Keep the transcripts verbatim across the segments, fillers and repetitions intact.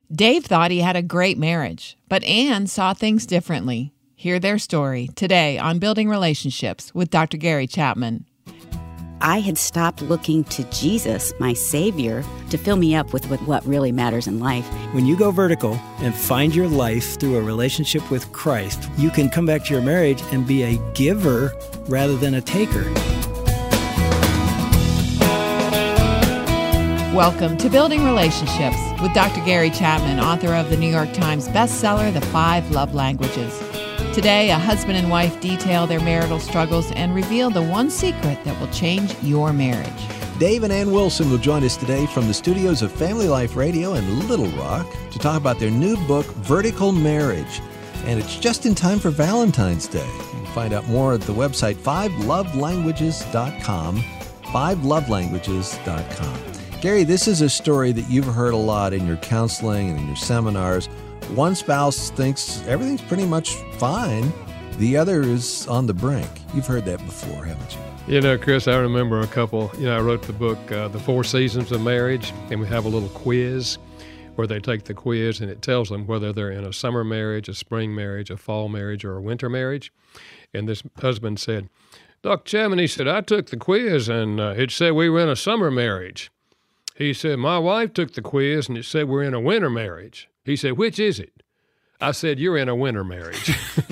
Dave thought he had a great marriage, but Ann saw things differently. Hear their story today on Building Relationships with Doctor Gary Chapman. I had stopped looking to Jesus, my Savior, to fill me up with what really matters in life. When you go vertical and find your life through a relationship with Christ, you can come back to your marriage and be a giver rather than a taker. Welcome to Building Relationships with Doctor Gary Chapman, author of the New York Times bestseller, The Five Love Languages. Today, a husband and wife detail their marital struggles and reveal the one secret that will change your marriage. Dave and Ann Wilson will join us today from the studios of Family Life Radio in Little Rock to talk about their new book, Vertical Marriage. And it's just in time for Valentine's Day. You can find out more at the website five love languages dot com, five love languages dot com. Gary, this is a story that you've heard a lot in your counseling and in your seminars. One spouse thinks everything's pretty much fine. The other is on the brink. You've heard that before, haven't you? You know, Chris, I remember a couple, you know, I wrote the book, uh, The Four Seasons of Marriage, and we have a little quiz where they take the quiz and it tells them whether they're in a summer marriage, a spring marriage, a fall marriage, or a winter marriage. And this husband said, Doctor Chapman, he said, I took the quiz and uh, it said we were in a summer marriage. He said, my wife took the quiz and it said we're in a winter marriage. He said, which is it? I said, you're in a winter marriage.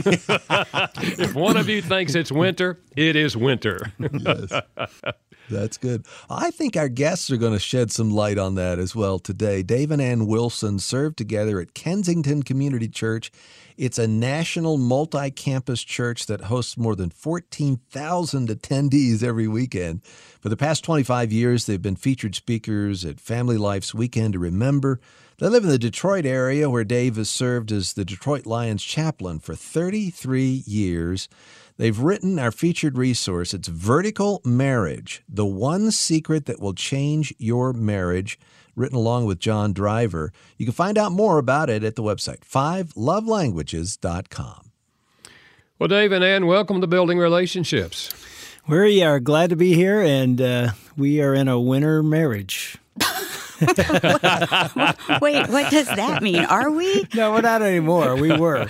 If one of you thinks it's winter, it is winter. Yes. That's good. I think our guests are going to shed some light on that as well today. Dave and Ann Wilson serve together at Kensington Community Church. It's a national multi-campus church that hosts more than fourteen thousand attendees every weekend. For the past twenty-five years, they've been featured speakers at Family Life's Weekend to Remember. They live in the Detroit area, where Dave has served as the Detroit Lions chaplain for thirty-three years. They've written our featured resource. It's Vertical Marriage, the one secret that will change your marriage, written along with John Driver. You can find out more about it at the website, five love languages dot com. Well, Dave and Ann, welcome to Building Relationships. We are glad to be here, and uh, we are in a winter marriage. Wait, what does that mean? Are we? No, we're not anymore. We were.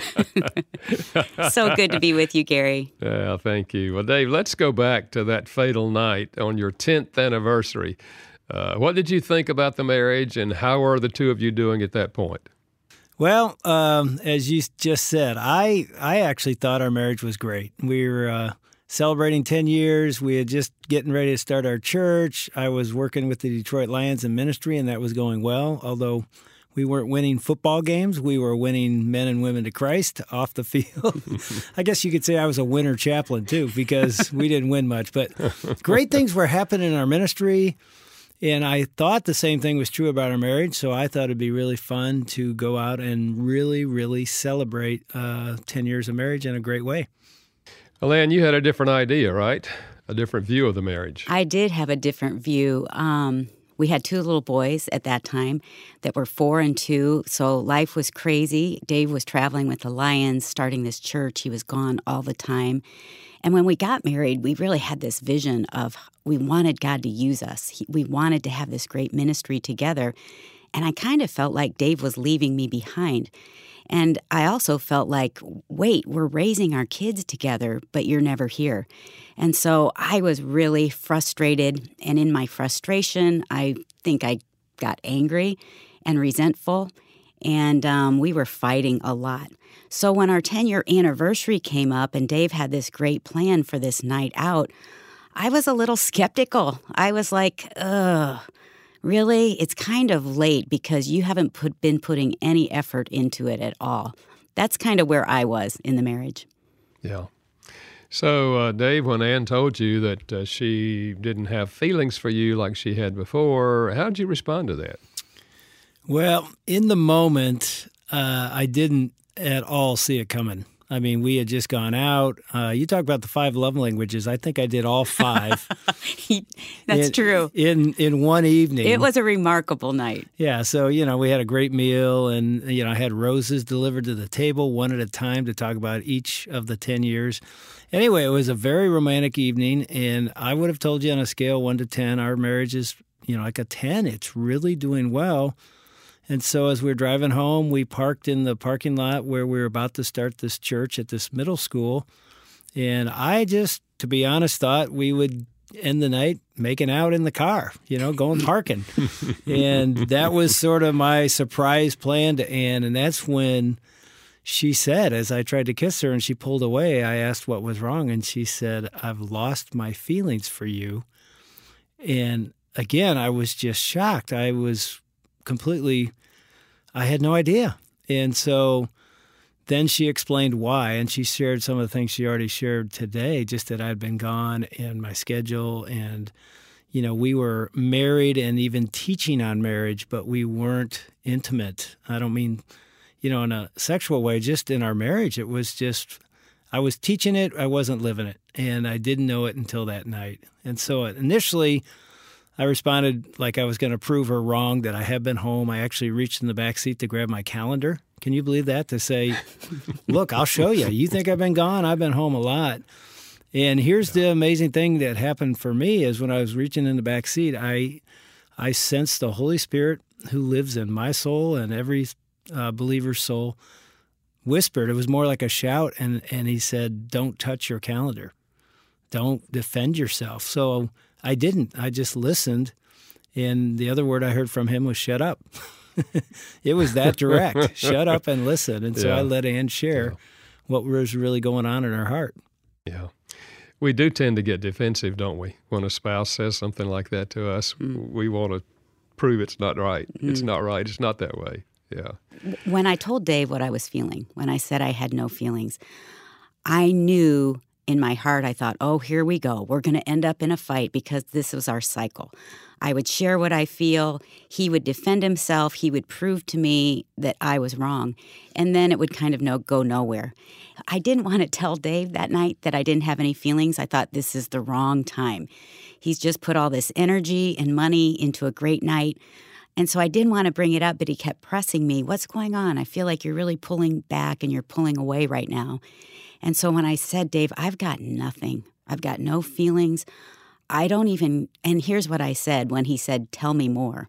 So good to be with you, Gary. Yeah, thank you. Well, Dave, let's go back to that fatal night on your tenth anniversary. Uh, what did you think about the marriage, and how are the two of you doing at that point? Well, um, as you just said, I I actually thought our marriage was great. We were uh, celebrating ten years. We had just getting ready to start our church. I was working with the Detroit Lions in ministry, and that was going well. Although we weren't winning football games, we were winning men and women to Christ off the field. I guess you could say I was a winner chaplain, too, because we didn't win much. But great things were happening in our ministry. And I thought the same thing was true about our marriage, so I thought it'd be really fun to go out and really, really celebrate uh, ten years of marriage in a great way. Well, Ann, you had a different idea, right? A different view of the marriage. I did have a different view. Um, we had two little boys at that time that were four and two, so life was crazy. Dave was traveling with the Lions, starting this church. He was gone all the time. And when we got married, we really had this vision of we wanted God to use us. He, we wanted to have this great ministry together. And I kind of felt like Dave was leaving me behind. And I also felt like, wait, we're raising our kids together, but you're never here. And so I was really frustrated. And in my frustration, I think I got angry and resentful. And um, we were fighting a lot. So when our ten-year anniversary came up and Dave had this great plan for this night out, I was a little skeptical. I was like, ugh, really? It's kind of late because you haven't put, been putting any effort into it at all. That's kind of where I was in the marriage. Yeah. So, uh, Dave, when Ann told you that uh, she didn't have feelings for you like she had before, how did you respond to that? Well, in the moment, uh, I didn't at all see it coming. I mean, we had just gone out. Uh, you talk about the five love languages. I think I did all five. That's in, true. In in one evening. It was a remarkable night. Yeah. So, you know, we had a great meal, and, you know, I had roses delivered to the table one at a time to talk about each of the ten years. Anyway, it was a very romantic evening, and I would have told you on a scale one to ten, our marriage is, you know, like a ten. It's really doing well. And so as we were driving home, we parked in the parking lot where we were about to start this church at this middle school. And I just, to be honest, thought we would end the night making out in the car, you know, going parking. And that was sort of my surprise plan to Ann. And that's when she said, as I tried to kiss her and she pulled away, I asked what was wrong. And she said, I've lost my feelings for you. And again, I was just shocked. I was completely, I had no idea. And so then she explained why, and she shared some of the things she already shared today, just that I'd been gone and my schedule. And, you know, we were married and even teaching on marriage, but we weren't intimate. I don't mean, you know, in a sexual way, just in our marriage. It was just, I was teaching it, I wasn't living it. And I didn't know it until that night. And so initially, I responded like I was going to prove her wrong, that I have been home. I actually reached in the back seat to grab my calendar. Can you believe that? To say, look, I'll show you. You think I've been gone? I've been home a lot. And here's the amazing thing that happened for me is when I was reaching in the back seat, I I sensed the Holy Spirit who lives in my soul and every uh, believer's soul whispered. It was more like a shout, and, and he said, don't touch your calendar. Don't defend yourself. So I didn't. I just listened, and the other word I heard from him was shut up. It was that direct. Shut up and listen. And so yeah. I let Ann share yeah. what was really going on in her heart. Yeah. We do tend to get defensive, don't we? When a spouse says something like that to us, mm. we want to prove it's not right. Mm. It's not right. It's not that way. Yeah. When I told Dave what I was feeling, when I said I had no feelings, I knew in my heart, I thought, oh, here we go. We're going to end up in a fight because this was our cycle. I would share what I feel. He would defend himself. He would prove to me that I was wrong. And then it would kind of no, go nowhere. I didn't want to tell Dave that night that I didn't have any feelings. I thought this is the wrong time. He's just put all this energy and money into a great night. And so I didn't want to bring it up, but he kept pressing me. What's going on? I feel like you're really pulling back and you're pulling away right now. And so when I said, Dave, I've got nothing. I've got no feelings. I don't even, and here's what I said when he said, tell me more.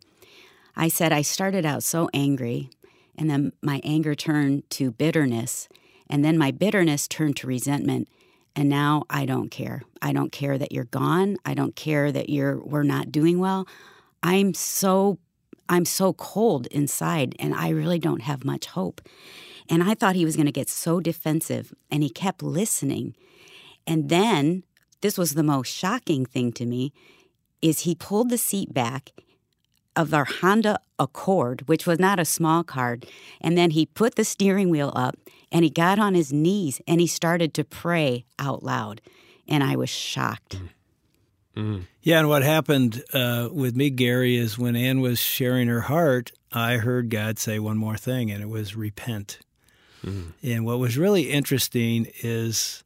I said, I started out so angry, and then my anger turned to bitterness, and then my bitterness turned to resentment, and now I don't care. I don't care that you're gone. I don't care that you're we're not doing well. I'm so I'm so cold inside, and I really don't have much hope. And I thought he was going to get so defensive, and he kept listening. And then, this was the most shocking thing to me, is he pulled the seat back of our Honda Accord, which was not a small car, and then he put the steering wheel up, and he got on his knees, and he started to pray out loud. And I was shocked. Mm-hmm. Yeah, and what happened uh, with me, Gary, is when Ann was sharing her heart, I heard God say one more thing, and it was repent. Mm. And what was really interesting is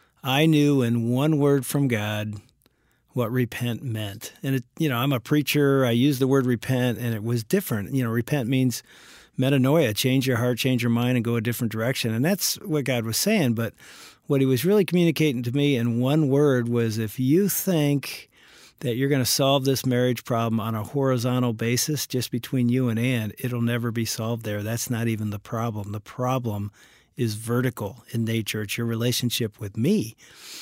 I knew in one word from God what repent meant. And, it, you know, I'm a preacher. I use the word repent, and it was different. You know, repent means metanoia, change your heart, change your mind, and go a different direction. And that's what God was saying. But what he was really communicating to me in one word was, if you think that you're going to solve this marriage problem on a horizontal basis just between you and Ann, it'll never be solved there. That's not even the problem. The problem is vertical in nature. It's your relationship with me.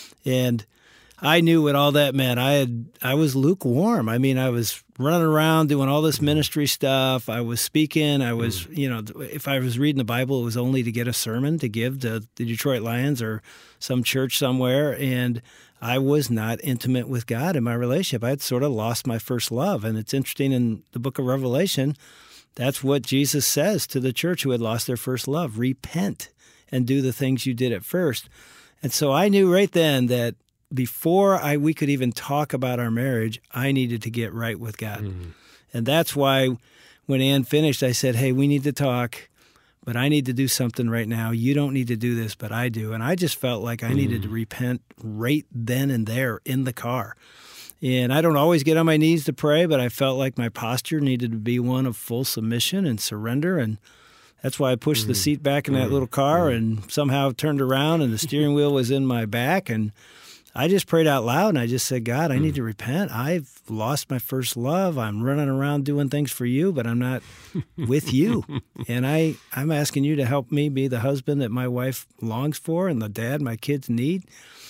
And I knew what all that meant. I had I was lukewarm. I mean, I was running around doing all this ministry stuff. I was speaking. I was, you know, if I was reading the Bible, it was only to get a sermon to give to the Detroit Lions or some church somewhere. And I was not intimate with God in my relationship. I had sort of lost my first love. And it's interesting in the book of Revelation, that's what Jesus says to the church who had lost their first love. Repent and do the things you did at first. And so I knew right then that before I we could even talk about our marriage, I needed to get right with God. Mm-hmm. And that's why when Ann finished, I said, hey, we need to talk, but I need to do something right now. You don't need to do this, but I do. And I just felt like I mm-hmm. needed to repent right then and there in the car. And I don't always get on my knees to pray, but I felt like my posture needed to be one of full submission and surrender. And that's why I pushed mm-hmm. the seat back in that little car mm-hmm. and somehow turned around and the steering wheel was in my back. And I just prayed out loud, and I just said, God, I need to repent. I've lost my first love. I'm running around doing things for you, but I'm not with you. And I, I'm asking you to help me be the husband that my wife longs for and the dad my kids need.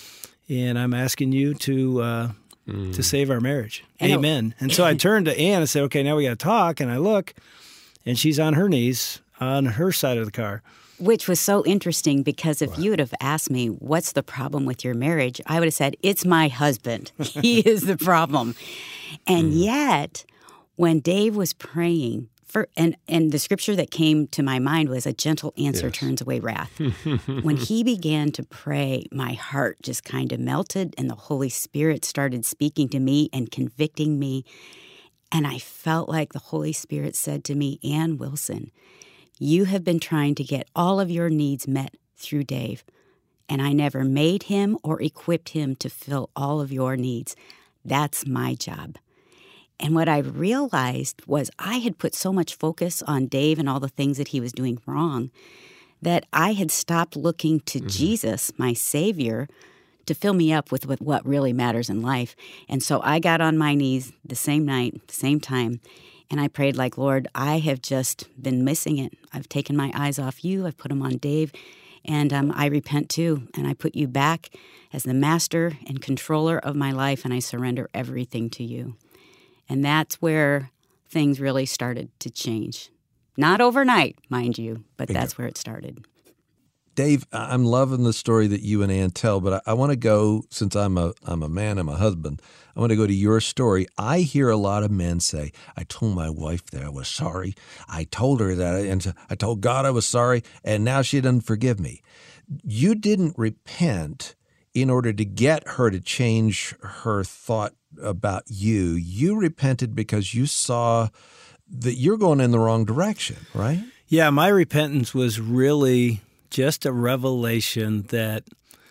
And I'm asking you to uh, mm. to save our marriage. And Amen. And so I turned to Ann and said, okay, now we got to talk. And I look, and she's on her knees on her side of the car. Which was so interesting because if wow. you would have asked me, what's the problem with your marriage? I would have said, it's my husband. He is the problem. And mm. yet, when Dave was praying, for, and, and the scripture that came to my mind was, a gentle answer yes. turns away wrath. When he began to pray, my heart just kind of melted, and the Holy Spirit started speaking to me and convicting me. And I felt like the Holy Spirit said to me, Ann Wilson, you have been trying to get all of your needs met through Dave, and I never made him or equipped him to fill all of your needs. That's my job. And what I realized was I had put so much focus on Dave and all the things that he was doing wrong that I had stopped looking to mm-hmm. Jesus, my Savior, to fill me up with, with what really matters in life. And so I got on my knees the same night, the same time, and I prayed like, Lord, I have just been missing it. I've taken my eyes off you. I've put them on Dave. And um, I repent too. And I put you back as the master and controller of my life. And I surrender everything to you. And that's where things really started to change. Not overnight, mind you, but that's where it started. Dave, I'm loving the story that you and Ann tell, but I, I want to go, since I'm a I'm a man, I'm a husband, I want to go to your story. I hear a lot of men say, I told my wife that I was sorry. I told her that, I, and I told God I was sorry, and now she doesn't forgive me. You didn't repent in order to get her to change her thought about you. You repented because you saw that you're going in the wrong direction, right? Yeah, my repentance was really just a revelation that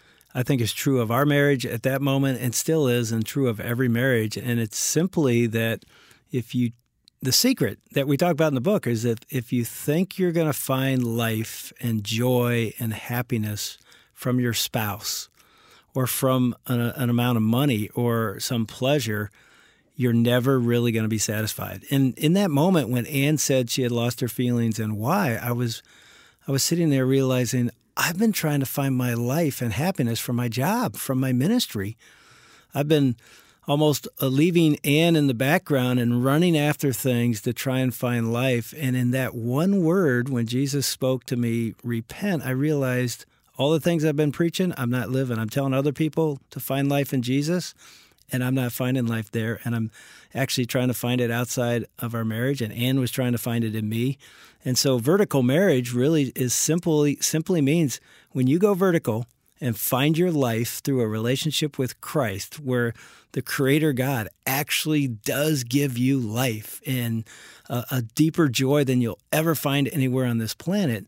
I think is true of our marriage at that moment and still is, and true of every marriage. And it's simply that if you, the secret that we talk about in the book is that if you think you're going to find life and joy and happiness from your spouse or from an, an amount of money or some pleasure, you're never really going to be satisfied. And in that moment when Ann said she had lost her feelings and why, I was I was sitting there realizing I've been trying to find my life and happiness from my job, from my ministry. I've been almost leaving Ann in the background and running after things to try and find life. And in that one word, when Jesus spoke to me, repent, I realized all the things I've been preaching, I'm not living. I'm telling other people to find life in Jesus, and I'm not finding life there. And I'm actually trying to find it outside of our marriage, and Ann was trying to find it in me. And so vertical marriage really is simply simply means when you go vertical and find your life through a relationship with Christ, where the Creator God actually does give you life and a, a deeper joy than you'll ever find anywhere on this planet,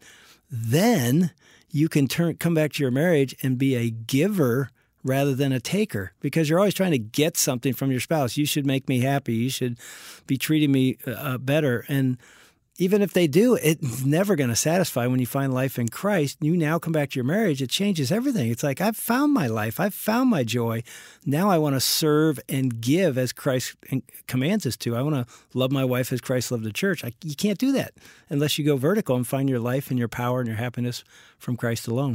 then you can turn come back to your marriage and be a giver rather than a taker, because you're always trying to get something from your spouse. You should make me happy. You should be treating me uh, better. And even if they do, it's never going to satisfy. When you find life in Christ, you now come back to your marriage, it changes everything. It's like, I've found my life. I've found my joy. Now I want to serve and give as Christ commands us to. I want to love my wife as Christ loved the church. I, you can't do that unless you go vertical and find your life and your power and your happiness from Christ alone.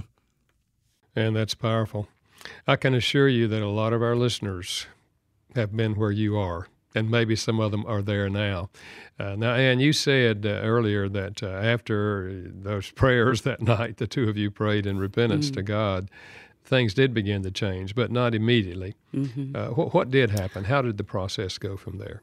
And that's powerful. I can assure you that a lot of our listeners have been where you are, and maybe some of them are there now. Uh, now, Ann, you said uh, earlier that uh, after those prayers that night, the two of you prayed in repentance mm-hmm. to God, things did begin to change, but not immediately. Mm-hmm. Uh, wh- what did happen? How did the process go from there?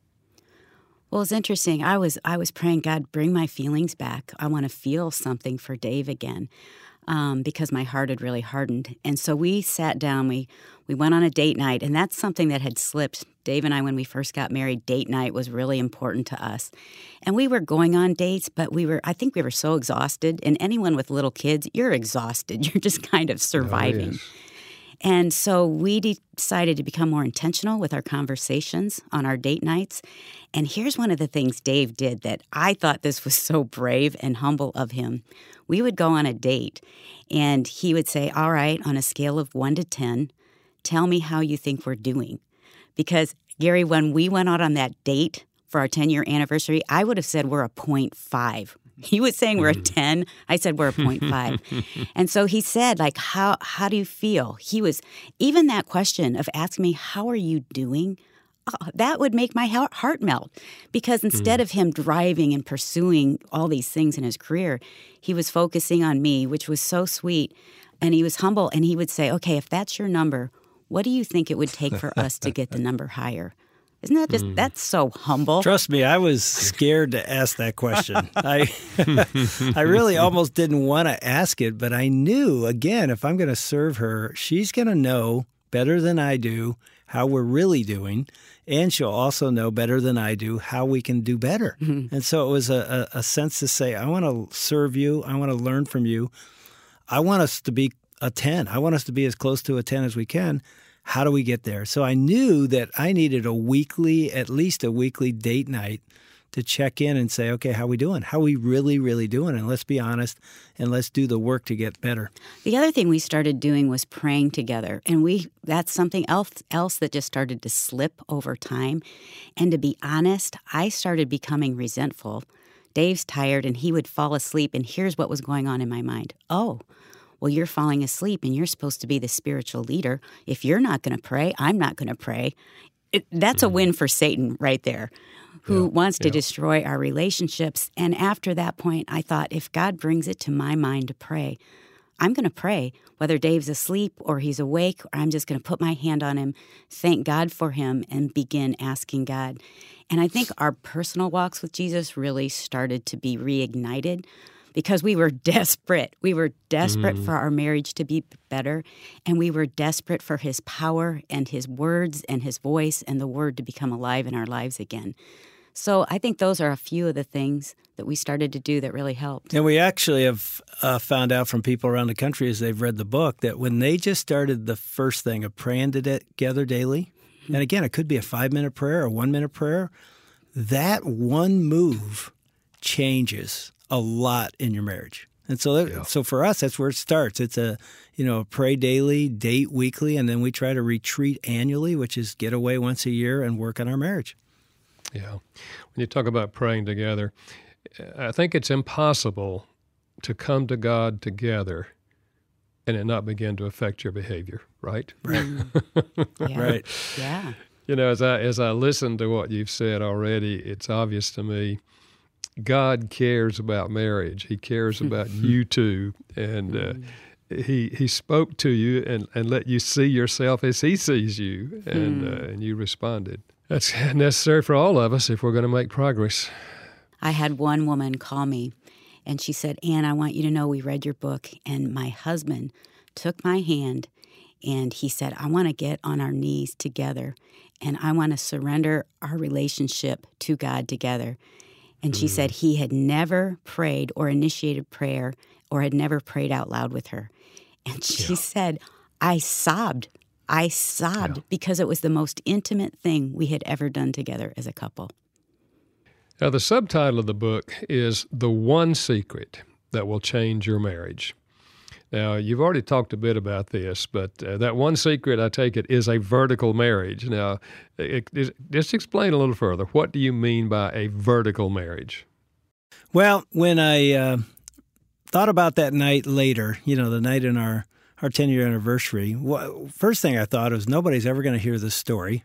Well, it's interesting. I was I was praying, God, bring my feelings back. I want to feel something for Dave again. Um, because my heart had really hardened. And so we sat down, we we went on a date night, and that's something that had slipped. Dave and I, when we first got married, date night was really important to us. And we were going on dates, but we were, I think we were so exhausted. And anyone with little kids, you're exhausted. You're just kind of surviving. Oh, yes. And so we decided to become more intentional with our conversations on our date nights. And here's one of the things Dave did that I thought this was so brave and humble of him. We would go on a date, and he would say, all right, on a scale of one to ten, tell me how you think we're doing. Because, Gary, when we went out on that date for our ten-year anniversary, I would have said we're a point five. He was saying we're a ten. I said we're a point five. And so he said, like, how how do you feel? He was, even that question of asking me, how are you doing? Oh, that would make my heart melt. Because instead mm. of him driving and pursuing all these things in his career, he was focusing on me, which was so sweet. And he was humble. And he would say, okay, if that's your number, what do you think it would take for us to get the number higher? Isn't that just, mm. that's so humble. Trust me, I was scared to ask that question. I I really almost didn't want to ask it, but I knew, again, if I'm going to serve her, she's going to know better than I do how we're really doing, and she'll also know better than I do how we can do better. Mm-hmm. And so it was a, a, a sense to say, I want to serve you. I want to learn from you. I want us to be a ten. I want us to be as close to a ten as we can. How do we get there? So I knew that I needed a weekly, at least a weekly date night to check in and say, okay, how are we doing? How are we really, really doing? And let's be honest, and let's do the work to get better. The other thing we started doing was praying together. And we that's something else, else that just started to slip over time. And to be honest, I started becoming resentful. Dave's tired, and he would fall asleep, and here's what was going on in my mind. Oh, well, you're falling asleep, and you're supposed to be the spiritual leader. If you're not going to pray, I'm not going to pray. It, that's mm. a win for Satan right there, who yeah, wants to yeah. destroy our relationships. And after that point, I thought, if God brings it to my mind to pray, I'm going to pray, whether Dave's asleep or he's awake, or I'm just going to put my hand on him, thank God for him, and begin asking God. And I think our personal walks with Jesus really started to be reignited, because we were desperate. We were desperate mm. for our marriage to be better, and we were desperate for his power and his words and his voice and the word to become alive in our lives again. So I think those are a few of the things that we started to do that really helped. And we actually have uh, found out from people around the country as they've read the book that when they just started the first thing of praying together daily, mm-hmm. and again, it could be a five-minute prayer or one-minute prayer, that one move changes a lot in your marriage. And so that, yeah. so for us, that's where it starts. It's a, you know, pray daily, date weekly, and then we try to retreat annually, which is get away once a year and work on our marriage. Yeah. When you talk about praying together, I think it's impossible to come to God together and it not begin to affect your behavior, right? Right. yeah. Right. Yeah. You know, as I as I listen to what you've said already, it's obvious to me God cares about marriage. He cares about you two, and uh, he he spoke to you and, and let you see yourself as he sees you, and uh, and you responded. That's necessary for all of us if we're going to make progress. I had one woman call me, and she said, Ann, I want you to know we read your book, and my husband took my hand, and he said, I want to get on our knees together, and I want to surrender our relationship to God together. And she mm. said he had never prayed or initiated prayer or had never prayed out loud with her. And she yeah. said, I sobbed. I sobbed yeah. because it was the most intimate thing we had ever done together as a couple. Now, the subtitle of the book is The One Secret That Will Change Your Marriage. Now, you've already talked a bit about this, but uh, that one secret, I take it, is a vertical marriage. Now, it, it, just explain a little further. What do you mean by a vertical marriage? Well, when I uh, thought about that night later, you know, the night in our, our ten-year anniversary, well, first thing I thought was nobody's ever going to hear this story.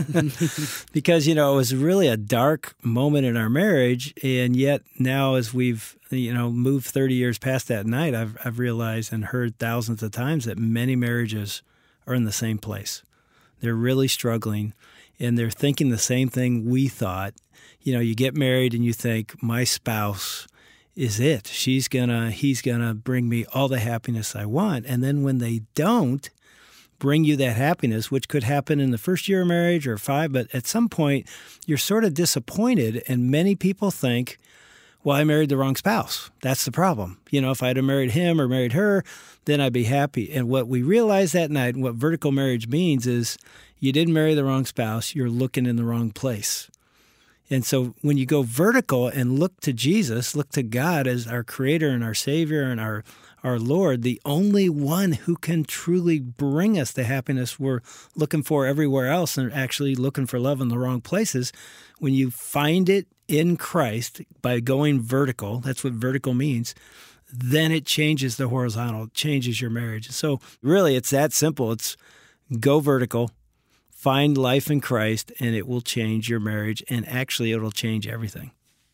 Because, you know, it was really a dark moment in our marriage, and yet now as we've, you know, moved thirty years past that night, I've I've realized and heard thousands of times that many marriages are in the same place. They're really struggling, and they're thinking the same thing we thought. You know, you get married and you think, my spouse is it. She's gonna, he's gonna bring me all the happiness I want. And then when they don't bring you that happiness, which could happen in the first year of marriage or five, but at some point you're sort of disappointed, and many people think, well, I married the wrong spouse. That's the problem. You know, if I'd have married him or married her, then I'd be happy. And what we realized that night, and what vertical marriage means, is you didn't marry the wrong spouse, you're looking in the wrong place. And so when you go vertical and look to Jesus, look to God as our creator and our savior and our, our Lord, the only one who can truly bring us the happiness we're looking for everywhere else and actually looking for love in the wrong places. When you find it in Christ by going vertical, that's what vertical means, then it changes the horizontal, it changes your marriage. So really, it's that simple. It's go vertical, find life in Christ, and it will change your marriage, and actually it'll change everything.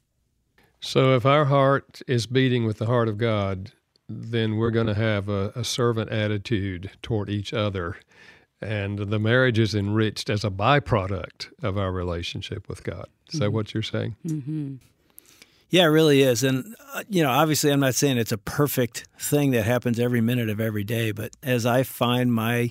So if our heart is beating with the heart of God, then we're going to have a, a servant attitude toward each other. And the marriage is enriched as a byproduct of our relationship with God. Is that what you're saying? Mm-hmm. Yeah, it really is. And, uh, you know, obviously I'm not saying it's a perfect thing that happens every minute of every day, but as I find my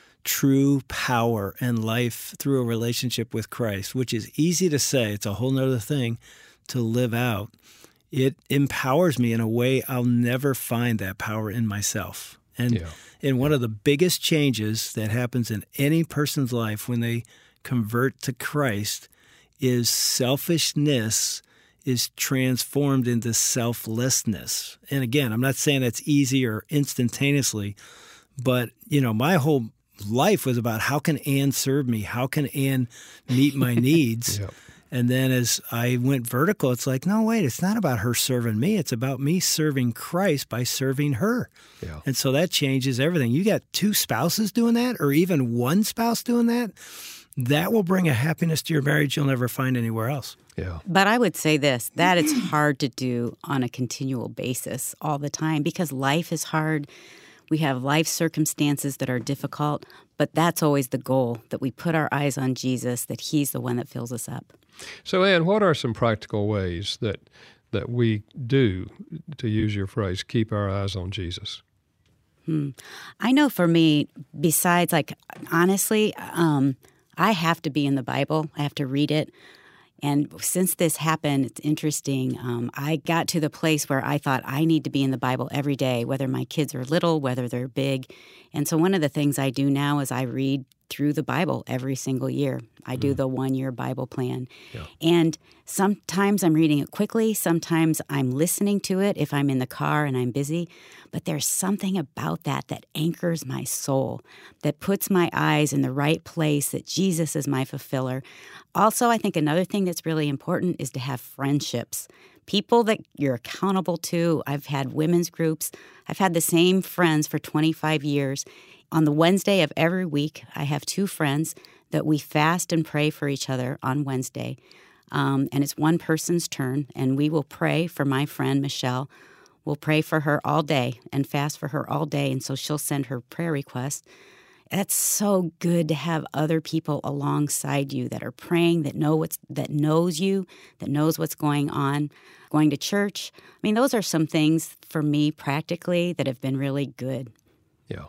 true power and life through a relationship with Christ, which is easy to say, it's a whole nother thing to live out, it empowers me in a way I'll never find that power in myself. And, Yeah. and one of the biggest changes that happens in any person's life when they convert to Christ is selfishness is transformed into selflessness. And again, I'm not saying that's easy or instantaneously, but, you know, my whole life was about how can Ann serve me? How can Ann meet my needs? Yep. And then as I went vertical, it's like, no, wait, it's not about her serving me. It's about me serving Christ by serving her. Yeah. And so that changes everything. You got two spouses doing that, or even one spouse doing that, that will bring a happiness to your marriage you'll never find anywhere else. Yeah. But I would say this, that it's hard to do on a continual basis all the time because life is hard. We have life circumstances that are difficult, but that's always the goal, that we put our eyes on Jesus, that he's the one that fills us up. So, Ann, what are some practical ways that that we do, to use your phrase, keep our eyes on Jesus? Hmm. I know for me, besides, like, honestly, um, I have to be in the Bible. I have to read it. And since this happened, it's interesting. Um, I got to the place where I thought I need to be in the Bible every day, whether my kids are little, whether they're big. And so one of the things I do now is I read through the Bible every single year. I do the one-year Bible plan. Yeah. And sometimes I'm reading it quickly. Sometimes I'm listening to it if I'm in the car and I'm busy. But there's something about that that anchors my soul, that puts my eyes in the right place, that Jesus is my fulfiller. Also, I think another thing that's really important is to have friendships. People that you're accountable to. I've had women's groups. I've had the same friends for twenty-five years. On the Wednesday of every week, I have two friends that we fast and pray for each other on Wednesday. Um, and it's one person's turn, and we will pray for my friend, Michelle. We'll pray for her all day and fast for her all day, and so she'll send her prayer requests. That's so good to have other people alongside you that are praying, that know what's that knows you, that knows what's going on. Going to church. I mean, those are some things for me practically that have been really good. Yeah.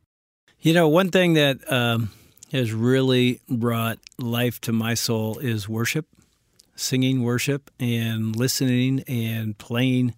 You know, one thing that um, has really brought life to my soul is worship, singing worship and listening and playing.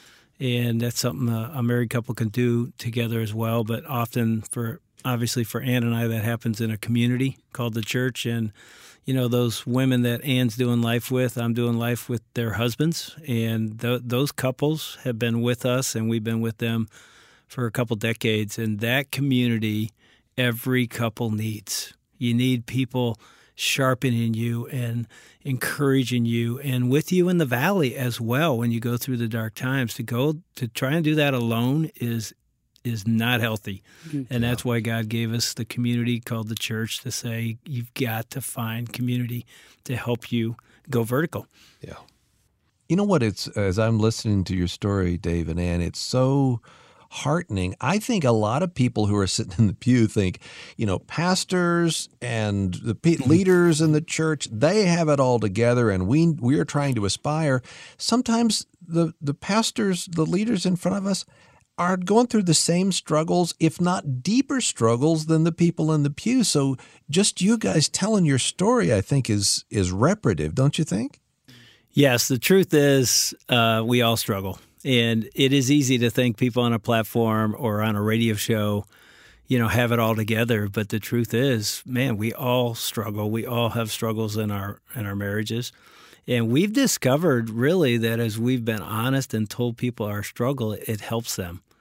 And that's something a, a married couple can do together as well. But often for Obviously, for Ann and I, that happens in a community called the church. And, you know, those women that Ann's doing life with, I'm doing life with their husbands. And th- those couples have been with us, and we've been with them for a couple decades. And that community, every couple needs. You need people sharpening you and encouraging you, and with you in the valley as well when you go through the dark times. To go to try and do that alone is is not healthy. Mm-hmm. And that's why God gave us the community called the church to say, you've got to find community to help you go vertical. Yeah. You know what? It's as I'm listening to your story, Dave and Ann, it's so heartening. I think a lot of people who are sitting in the pew think, you know, pastors and the pe- leaders in the church, they have it all together, and we we are trying to aspire. Sometimes the the pastors, the leaders in front of us, are going through the same struggles, if not deeper struggles, than the people in the pew. So just you guys telling your story, I think, is is reparative, don't you think? Yes, the truth is uh, we all struggle. And it is easy to think people on a platform or on a radio show, you know, have it all together. But the truth is, man, we all struggle. We all have struggles in our in our marriages. And we've discovered really that as we've been honest and told people our struggle, it helps them.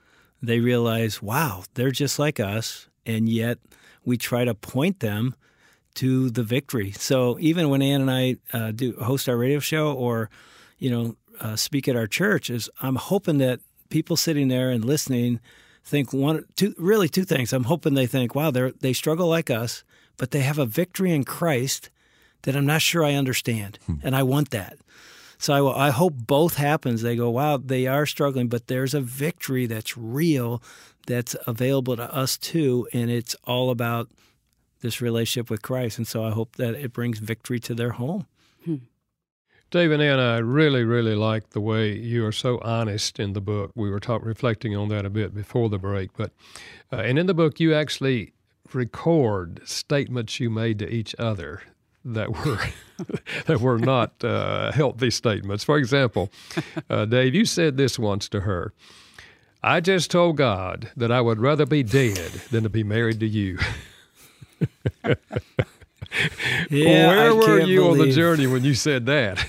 they realize, wow, they're just like us, and yet we try to point them to the victory. So even when Ann and I uh, do host our radio show or, you know, uh, speak at our church, is I'm hoping that people sitting there and listening think one, two, really two things. I'm hoping they think, wow, they they struggle like us, but they have a victory in Christ that I'm not sure I understand, hmm. and I want that. So I, I hope both happens. They go, wow, they are struggling, but there's a victory that's real, that's available to us too, and it's all about this relationship with Christ. And so I hope that it brings victory to their home. Hmm. Dave and Ann, I really, really like the way you are so honest in the book. We were talk, reflecting on that a bit before the break. But uh, and in the book, you actually record statements you made to each other that were that were not uh, healthy statements. For example, uh, Dave, you said this once to her: "I just told God that I would rather be dead than to be married to you." Yeah, Where I were can't you believe. on the journey when you said that?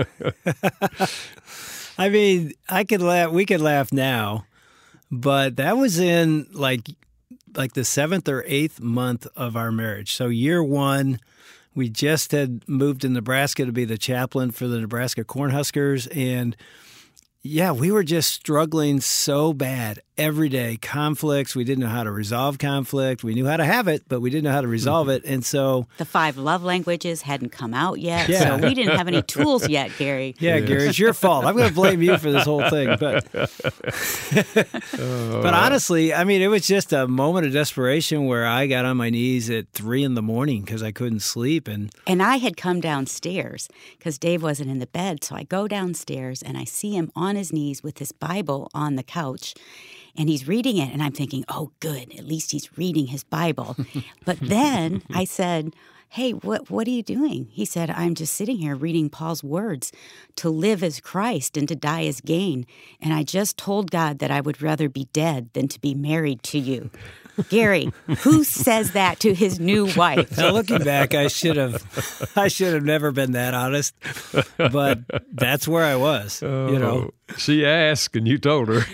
I mean, I could laugh. We could laugh now, but that was in like like the seventh or eighth month of our marriage. So year one, we just had moved to Nebraska to be the chaplain for the Nebraska Cornhuskers, and yeah, we were just struggling so bad every day. Conflicts. We didn't know how to resolve conflict. We knew how to have it, but we didn't know how to resolve it. And so the five love languages hadn't come out yet, Yeah. so we didn't have any tools yet, Gary. Yeah, Yes. Gary, it's your fault. I'm going to blame you for this whole thing. But Oh, but honestly, I mean, it was just a moment of desperation where I got on my knees at three in the morning because I couldn't sleep. And And I had come downstairs because Dave wasn't in the bed. So I go downstairs and I see him on his knees with his Bible on the couch. And he's reading it. And I'm thinking, oh, good. At least he's reading his Bible. But then I said, hey, what, what are you doing? He said, I'm just sitting here reading Paul's words. To live as Christ and to die as gain. And I just told God that I would rather be dead than to be married to you. Gary, who says that to his new wife? now looking back, I should have, I should have never been that honest. But that's where I was, oh, you know. She asked and you told her.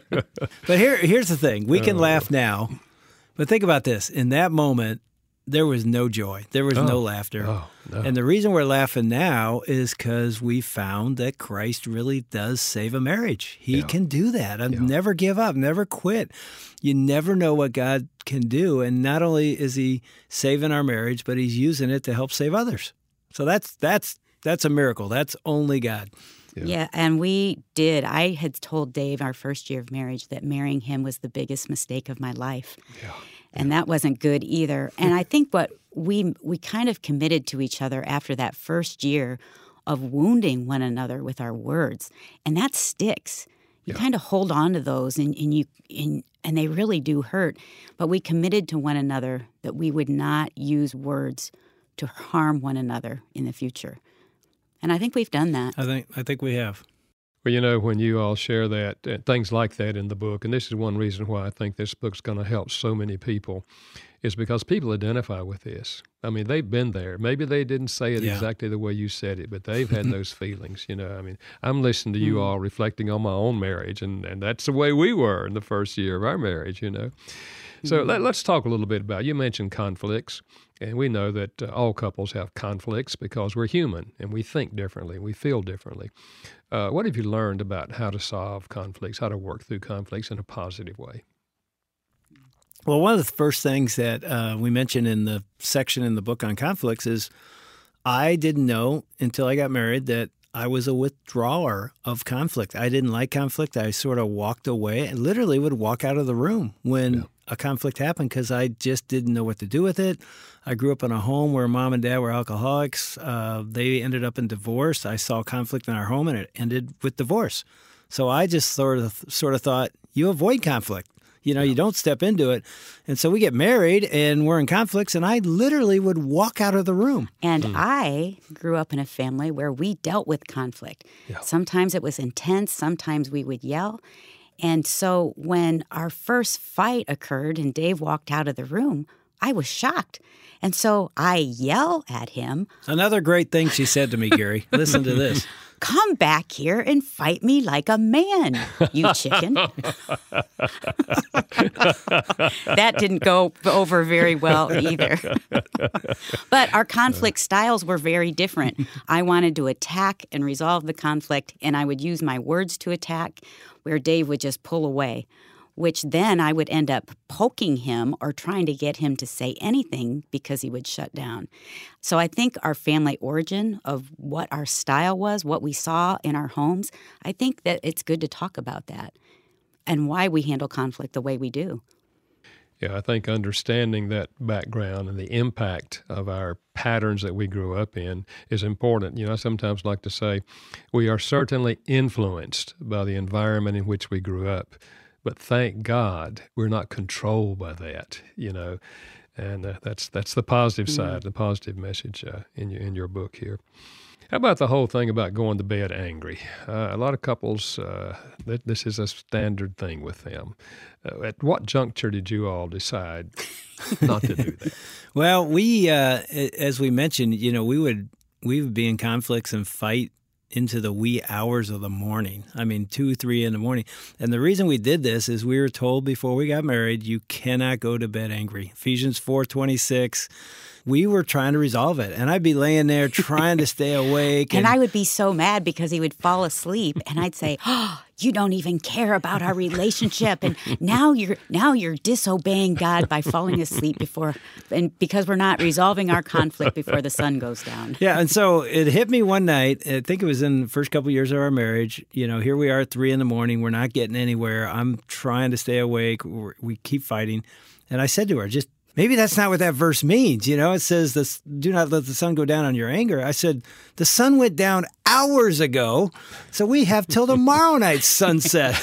But here, here's the thing: we can Oh. laugh now, but think about this. In that moment, there was no joy. There was Oh. no laughter. Oh, no. And the reason we're laughing now is because we found that Christ really does save a marriage. He Yeah. can do that. And Yeah. never give up, never quit. You never know what God can do. And not only is he saving our marriage, but he's using it to help save others. So that's that's that's a miracle. That's only God. Yeah. Yeah, and we did. I had told Dave our first year of marriage that marrying him was the biggest mistake of my life. Yeah. And that wasn't good either. And I think what we we kind of committed to each other after that first year of wounding one another with our words. And that sticks. You Yeah. kind of hold on to those and, and you and, and they really do hurt. But we committed to one another that we would not use words to harm one another in the future. And I think we've done that. I think I think we have. Well, you know, when you all share that, uh, things like that in the book, and this is one reason why I think this book's going to help so many people, is because people identify with this. I mean, they've been there. Maybe they didn't say it Yeah. exactly the way you said it, but they've had those feelings, you know. I mean, I'm listening to you all reflecting on my own marriage, and, and that's the way we were in the first year of our marriage, you know. So let, let's talk a little bit about, you mentioned conflicts, and we know that uh, all couples have conflicts because we're human, and we think differently, we feel differently. Uh, what have you learned about how to solve conflicts, how to work through conflicts in a positive way? Well, one of the first things that uh, we mentioned in the section in the book on conflicts is I didn't know until I got married that I was a withdrawer of conflict. I didn't like conflict. I sort of walked away and literally would walk out of the room when Yeah. a conflict happened because I just didn't know what to do with it. I grew up in a home where mom and dad were alcoholics. Uh, they ended up in divorce. I saw conflict in our home and it ended with divorce. So I just sort of sort of thought, you avoid conflict. You know, you don't step into it. And so we get married and we're in conflicts, and I literally would walk out of the room. And I grew up in a family where we dealt with conflict. Yeah. Sometimes it was intense, sometimes we would yell. And so when our first fight occurred and Dave walked out of the room, I was shocked. And so I yell at him. Another great thing she said to me, Gary. Listen to this. come back here and fight me like a man, you chicken. That didn't go over very well either. But our conflict styles were very different. I wanted to attack and resolve the conflict, and I would use my words to attack, where Dave would just pull away, which then I would end up poking him or trying to get him to say anything because he would shut down. So I think our family origin of what our style was, what we saw in our homes, I think that it's good to talk about that and why we handle conflict the way we do. Yeah, I think understanding that background and the impact of our patterns that we grew up in is important. You know, I sometimes like to say we are certainly influenced by the environment in which we grew up, but thank God we're not controlled by that, you know, and uh, that's that's the positive side, mm-hmm. the positive message uh, in your in your book here. How about the whole thing about going to bed angry? Uh, a lot of couples, uh, th- this is a standard thing with them. Uh, at what juncture did you all decide not to do that? Well, we, uh, as we mentioned, you know, we would we would be in conflicts and fight into the wee hours of the morning. I mean, two, three in the morning. And the reason we did this is we were told before we got married, you cannot go to bed angry. Ephesians four twenty-six. We were trying to resolve it. And I'd be laying there trying to stay awake. And, and I would be so mad because he would fall asleep. And I'd say, oh, you don't even care about our relationship. And now you're now you're disobeying God by falling asleep before, and because we're not resolving our conflict before the sun goes down. Yeah. And so it hit me one night. I think it was in the first couple of years of our marriage. You know, here we are at three in the morning. We're not getting anywhere. I'm trying to stay awake. We're, we keep fighting. And I said to her, just, maybe that's not what that verse means. You know, it says, this, do not let the sun go down on your anger. I said, the sun went down hours ago, so we have till tomorrow night's sunset.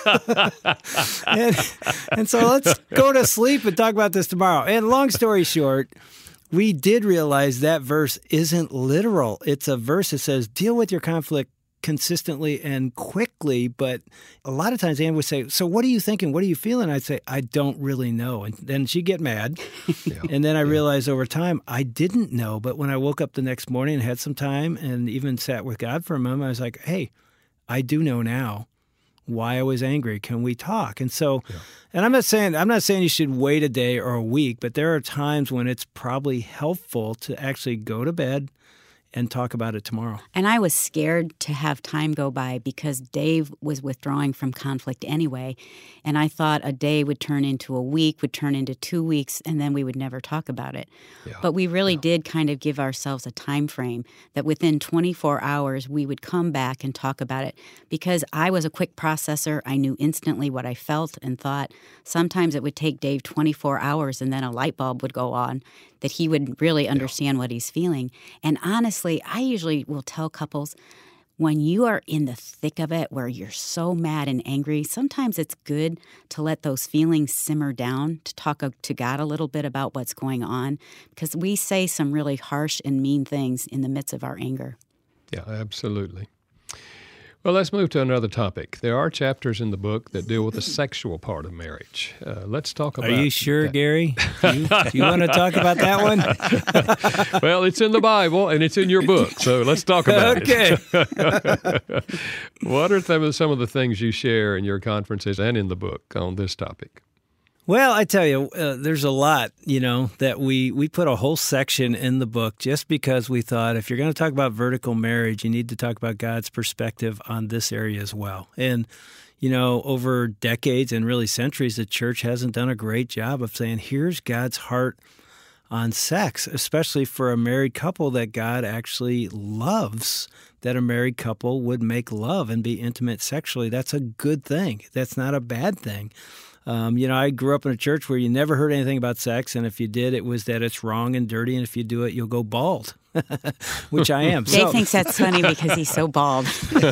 and, and so let's go to sleep and talk about this tomorrow. And long story short, we did realize that verse isn't literal. It's a verse that says, deal with your conflict consistently and quickly, but a lot of times Ann would say, so what are you thinking? What are you feeling? I'd say, I don't really know. And then she'd get mad. Yeah. And then I yeah. realized over time, I didn't know. But when I woke up the next morning and had some time and even sat with God for a moment, I was like, hey, I do know now why I was angry. Can we talk? And so, yeah. and I'm not saying, I'm not saying you should wait a day or a week, but there are times when it's probably helpful to actually go to bed and talk about it tomorrow. And I was scared to have time go by because Dave was withdrawing from conflict anyway. And I thought a day would turn into a week, would turn into two weeks, and then we would never talk about it. Yeah. But we really yeah. did kind of give ourselves a time frame that within twenty-four hours we would come back and talk about it. Because I was a quick processor. I knew instantly what I felt and thought. Sometimes it would take Dave twenty-four hours and then a light bulb would go on that he would really understand yeah. what he's feeling. And honestly, I usually will tell couples, when you are in the thick of it, where you're so mad and angry, sometimes it's good to let those feelings simmer down, to talk to God a little bit about what's going on, because we say some really harsh and mean things in the midst of our anger. Yeah, absolutely. Well, let's move to another topic. There are chapters in the book that deal with the sexual part of marriage. Uh, let's talk about Are you sure, that. Gary? Do you, do you want to talk about that one? Well, it's in the Bible, and it's in your book, so let's talk about okay. it. What are some of, some of the things you share in your conferences and in the book on this topic? Well, I tell you, uh, there's a lot, you know, that we, we put a whole section in the book just because we thought if you're going to talk about vertical marriage, you need to talk about God's perspective on this area as well. And, you know, over decades and really centuries, the church hasn't done a great job of saying, here's God's heart on sex, especially for a married couple that God actually loves, that a married couple would make love and be intimate sexually. That's a good thing. That's not a bad thing. Um, you know, I grew up in a church where you never heard anything about sex, and if you did, it was that it's wrong and dirty, and if you do it, you'll go bald, which I am. Jay so. thinks that's funny because he's so bald.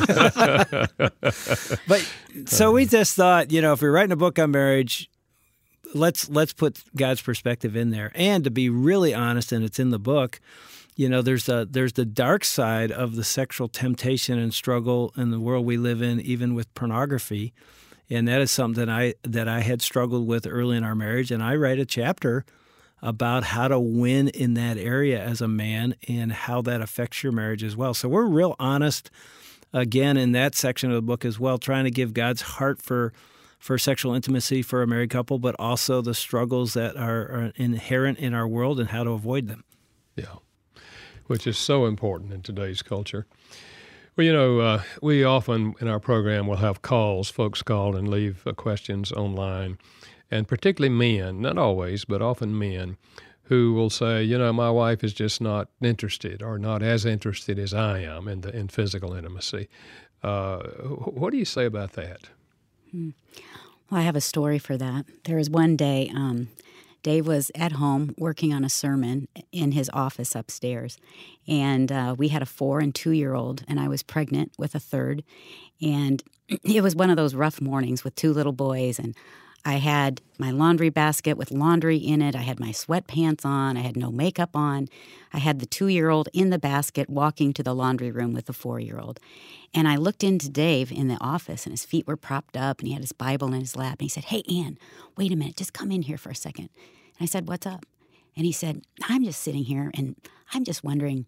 But so we just thought, you know, if we're writing a book on marriage, let's let's put God's perspective in there. And to be really honest, and it's in the book, you know, there's a there's the dark side of the sexual temptation and struggle in the world we live in, even with pornography. And that is something that I that I had struggled with early in our marriage. And I write a chapter about how to win in that area as a man and how that affects your marriage as well. So we're real honest again, in that section of the book as well, trying to give God's heart for for sexual intimacy for a married couple, but also the struggles that are, are inherent in our world and how to avoid them. Yeah, which is so important in today's culture. Well, you know, uh, we often in our program will have calls, folks call and leave uh, questions online, and particularly men, not always, but often men, who will say, you know, my wife is just not interested or not as interested as I am in, the, in physical intimacy. Uh, what do you say about that? Hmm. Well, I have a story for that. There was one day, um, Dave was at home working on a sermon in his office upstairs, and uh, we had a four and two-year-old, and I was pregnant with a third, and it was one of those rough mornings with two little boys, and I had my laundry basket with laundry in it. I had my sweatpants on. I had no makeup on. I had the two-year-old in the basket walking to the laundry room with the four-year-old. And I looked into Dave in the office, and his feet were propped up, and he had his Bible in his lap. And he said, "Hey, Ann, wait a minute. Just come in here for a second." And I said, "What's up?" And he said, "I'm just sitting here, and I'm just wondering,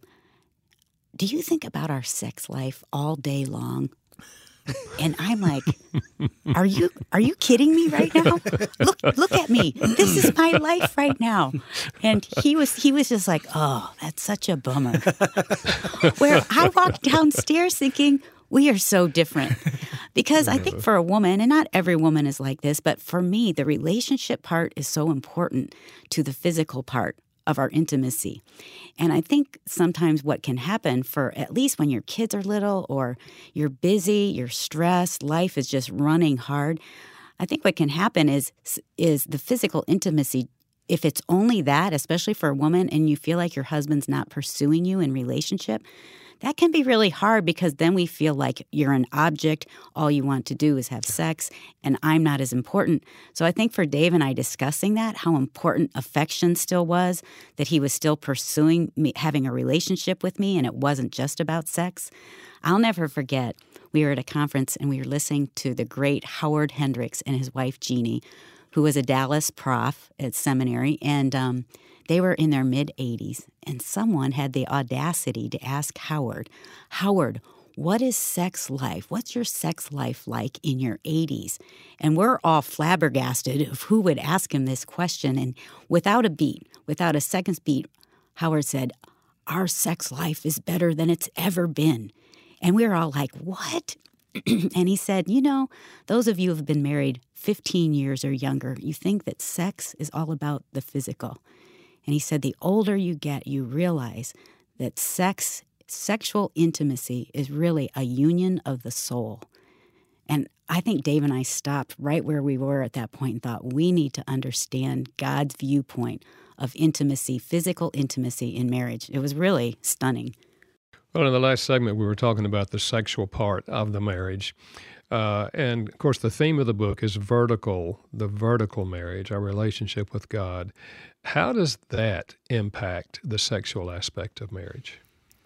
do you think about our sex life all day long?" And I'm like, are you are you kidding me right now? Look look at me. This is my life right now. And he was he was just like, oh, that's such a bummer. Where I walked downstairs thinking, we are so different. Because I think for a woman, and not every woman is like this, but for me, the relationship part is so important to the physical part of our intimacy. And I think sometimes what can happen for at least when your kids are little or you're busy, you're stressed, life is just running hard, I think what can happen is is the physical intimacy, if it's only that, especially for a woman, and you feel like your husband's not pursuing you in relationship, that can be really hard because then we feel like you're an object. All you want to do is have sex, and I'm not as important. So I think for Dave and I discussing that, how important affection still was, that he was still pursuing me, having a relationship with me, and it wasn't just about sex. I'll never forget, we were at a conference, and we were listening to the great Howard Hendricks and his wife, Jeannie, who was a Dallas prof at seminary, and um, they were in their mid-eighties, and someone had the audacity to ask Howard, Howard, what is sex life? What's your sex life like in your eighties? And we're all flabbergasted of who would ask him this question. And without a beat, without a second's beat, Howard said, our sex life is better than it's ever been. And we were all like, what? And he said, you know, those of you who have been married fifteen years or younger, you think that sex is all about the physical. And he said, the older you get, you realize that sex, sexual intimacy is really a union of the soul. And I think Dave and I stopped right where we were at that point and thought, we need to understand God's viewpoint of intimacy, physical intimacy in marriage. It was really stunning. Well, in the last segment, we were talking about the sexual part of the marriage. Uh, and, of course, the theme of the book is vertical, the vertical marriage, our relationship with God. How does that impact the sexual aspect of marriage?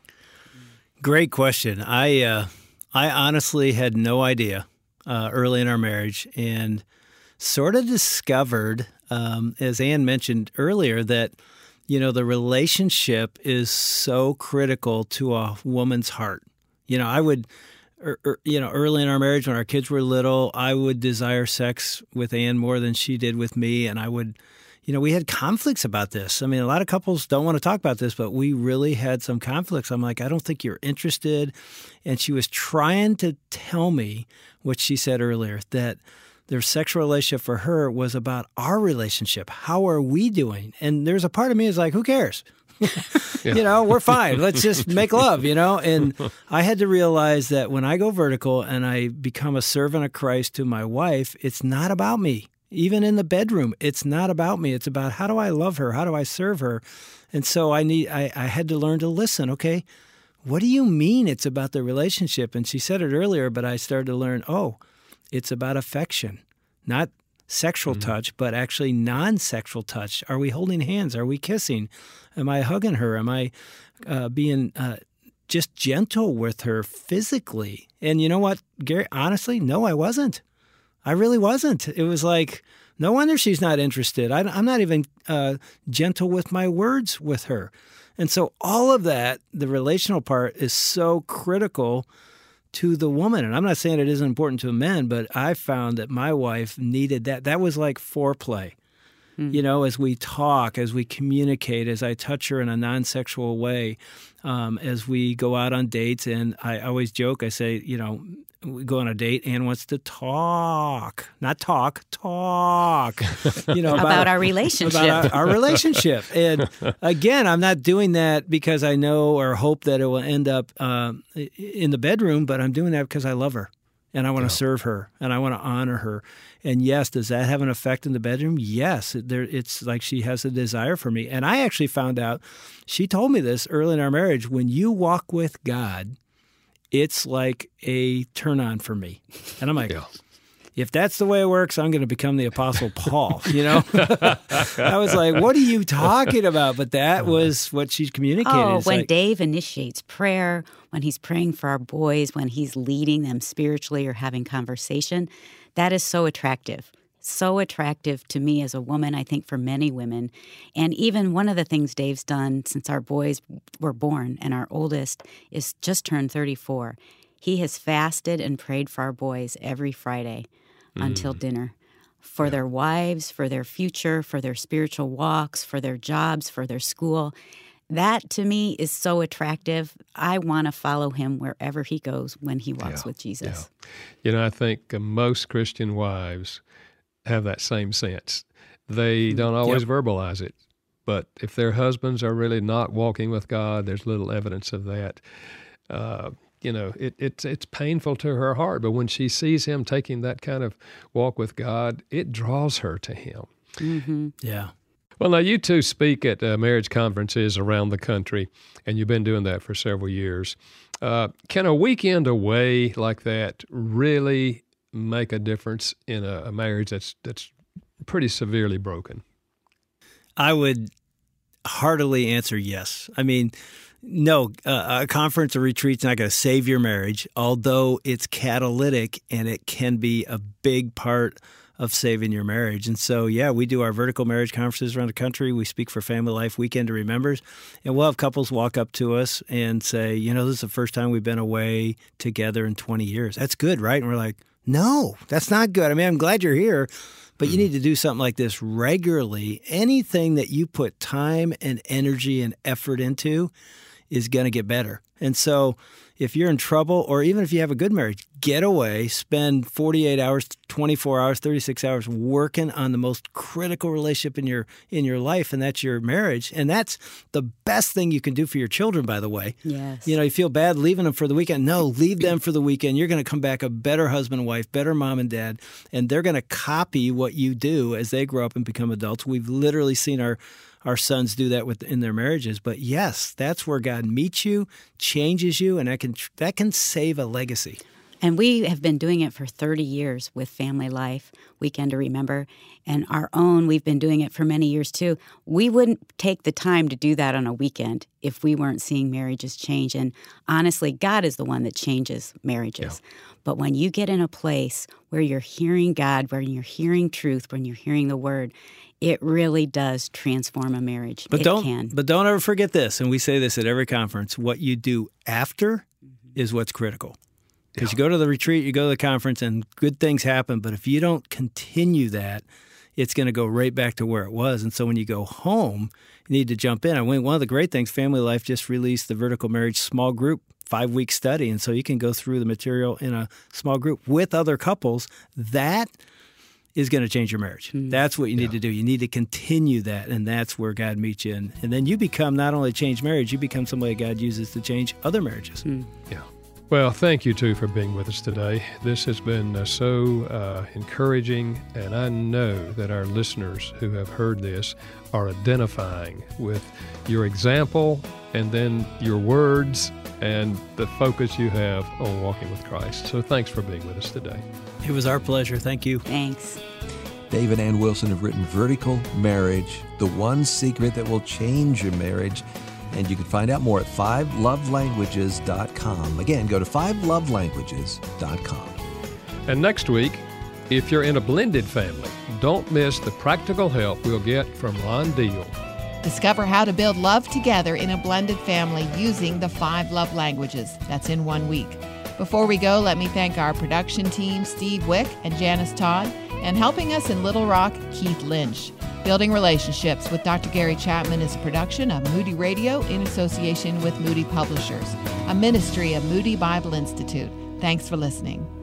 Great question. I uh, I honestly had no idea uh, early in our marriage, and sort of discovered, um, as Ann mentioned earlier, that you know the relationship is so critical to a woman's heart. You know, I would. Er, er, you know, early in our marriage, when our kids were little, I would desire sex with Ann more than she did with me, and I would, you know, we had conflicts about this. I mean, a lot of couples don't want to talk about this, but we really had some conflicts. I'm like, I don't think you're interested, and she was trying to tell me what she said earlier, that their sexual relationship for her was about our relationship. How are we doing? And there's a part of me is like, who cares? Yeah. You know, we're fine. Let's just make love, you know? And I had to realize that when I go vertical and I become a servant of Christ to my wife, it's not about me. Even in the bedroom, it's not about me. It's about how do I love her? How do I serve her? And so I need. I, I had to learn to listen. Okay, what do you mean it's about the relationship? And she said it earlier, but I started to learn, oh, it's about affection, not sexual mm-hmm. touch, but actually non-sexual touch. Are we holding hands? Are we kissing? Am I hugging her? Am I uh, being uh, just gentle with her physically? And you know what, Gary? Honestly, no, I wasn't. I really wasn't. It was like, no wonder she's not interested. I, I'm not even uh, gentle with my words with her. And so all of that, the relational part, is so critical to the woman. And I'm not saying it isn't important to men, but I found that my wife needed that. That was like foreplay. Mm. You know, as we talk, as we communicate, as I touch her in a non-sexual way, um, as we go out on dates. And I always joke, I say, you know, we go on a date, Ann wants to talk, not talk, talk, you know, about, about our relationship. About our, our relationship. And again, I'm not doing that because I know or hope that it will end up uh, in the bedroom, but I'm doing that because I love her and I want to yeah. serve her and I want to honor her. And yes, does that have an effect in the bedroom? Yes. It, there, it's like she has a desire for me. And I actually found out, she told me this early in our marriage, when you walk with God, it's like a turn on for me. And I'm like, yeah. if that's the way it works, I'm going to become the Apostle Paul, you know? I was like, what are you talking about? But that was what she communicated. Oh, it's when like, Dave initiates prayer, when he's praying for our boys, when he's leading them spiritually or having conversation, that is so attractive. So attractive to me as a woman, I think for many women. And even one of the things Dave's done since our boys were born, and our oldest is just turned thirty-four, he has fasted and prayed for our boys every Friday mm. until dinner. For yeah. their wives, for their future, for their spiritual walks, for their jobs, for their school. That, to me, is so attractive. I want to follow him wherever he goes when he walks yeah. with Jesus. Yeah. You know, I think uh, most Christian wives have that same sense. They don't always yep. verbalize it, but if their husbands are really not walking with God, there's little evidence of that. Uh, you know, it, it's it's painful to her heart, but when she sees him taking that kind of walk with God, it draws her to him. Mm-hmm. Yeah. Well, now you two speak at uh, marriage conferences around the country, and you've been doing that for several years. Uh, can a weekend away like that really make a difference in a, a marriage that's that's pretty severely broken? I would heartily answer yes. I mean, no, uh, a conference or retreat's not going to save your marriage, although it's catalytic and it can be a big part of saving your marriage. And so, yeah, we do our vertical marriage conferences around the country. We speak for Family Life Weekend to Remembers, and we'll have couples walk up to us and say, you know, this is the first time we've been away together in twenty years. That's good, right? And we're like, no, that's not good. I mean, I'm glad you're here, but you need to do something like this regularly. Anything that you put time and energy and effort into is going to get better. And so if you're in trouble, or even if you have a good marriage, get away, spend forty-eight hours, twenty-four hours, thirty-six hours working on the most critical relationship in your in your life, and that's your marriage. And that's the best thing you can do for your children, by the way. Yes. You know, you feel bad leaving them for the weekend. No, leave them for the weekend. You're going to come back a better husband and wife, better mom and dad, and they're going to copy what you do as they grow up and become adults. We've literally seen our Our sons do that within their marriages. But yes, that's where God meets you, changes you, and that can that can save a legacy. And we have been doing it for thirty years with Family Life Weekend to Remember. And our own, we've been doing it for many years too. We wouldn't take the time to do that on a weekend if we weren't seeing marriages change. And honestly, God is the one that changes marriages. Yeah. But when you get in a place where you're hearing God, where you're hearing truth, when you're hearing the Word, it really does transform a marriage. But it don't, can. But don't ever forget this, and we say this at every conference, what you do after mm-hmm. is what's critical. Because yeah. you go to the retreat, you go to the conference, and good things happen. But if you don't continue that, it's going to go right back to where it was. And so when you go home, you need to jump in. I mean, one of the great things, Family Life just released the Vertical Marriage Small Group five-week study. And so you can go through the material in a small group with other couples. That is going to change your marriage. Mm. That's what you need yeah. to do. You need to continue that, and that's where God meets you. And, and then you become not only change marriage, you become somebody God uses to change other marriages. Mm. Yeah. Well, thank you, too, for being with us today. This has been uh, so uh, encouraging, and I know that our listeners who have heard this are identifying with your example and then your words and the focus you have on walking with Christ. So thanks for being with us today. It was our pleasure. Thank you. Thanks. Dave and Ann Wilson have written Vertical Marriage, the one secret that will change your marriage. And you can find out more at five love languages dot com. Again, go to five love languages dot com. And next week, if you're in a blended family, don't miss the practical help we'll get from Ron Deal. Discover how to build love together in a blended family using the five love languages. That's in one week. Before we go, let me thank our production team, Steve Wick and Janice Todd, and helping us in Little Rock, Keith Lynch. Building Relationships with Doctor Gary Chapman is a production of Moody Radio in association with Moody Publishers, a ministry of Moody Bible Institute. Thanks for listening.